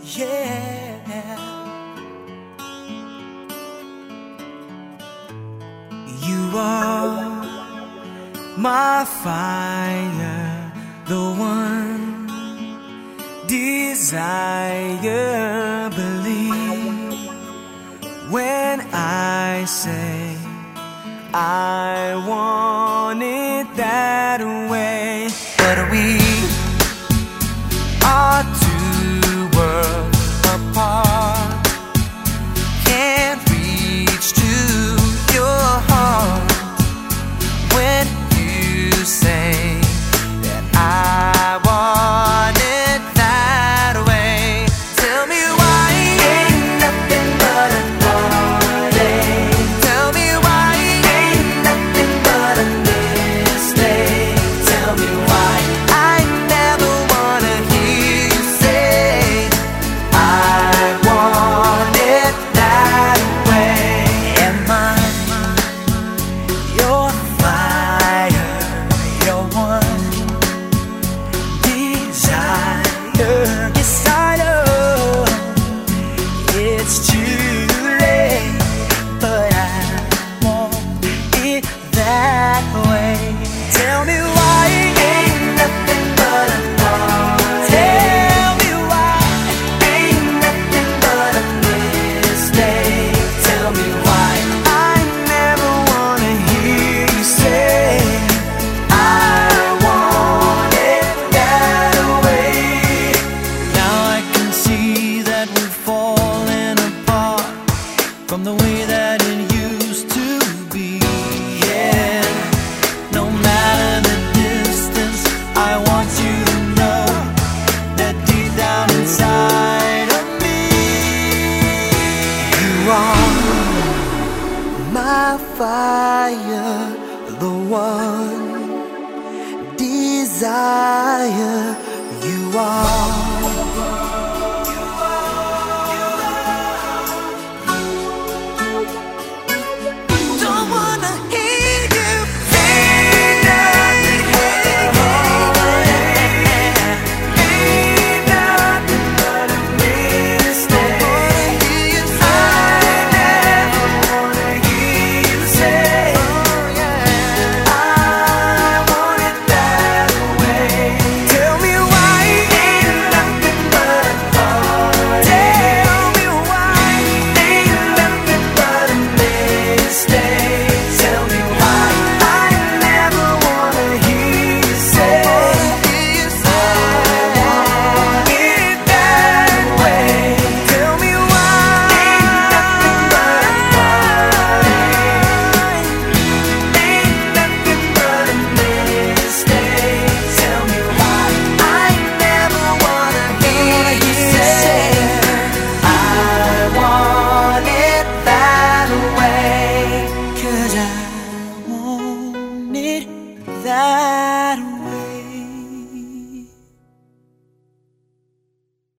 Yeah, you are my fire, the one desire. Believe when I say I want it that way. But we are two worlds apart, can't reach to your heart when you say that I want it that way. Tell me why ain't nothing but a heartache. Tell me why ain't nothing but a mistake. Tell me why I never wanna hear you say I want it that way. Am I your fire, your one desire? Yes, I know it's too late, but I want it that way. Tell me why ain't nothing but a heartache. Tell me why ain't nothing but a mistake. Tell me why I never wanna hear you say I want it that way. Now I can see that we're falling apart from the way that it used to be. Yeah, no matter the distance, I want you to know that deep down inside of me, you are my fire, the one desire. You are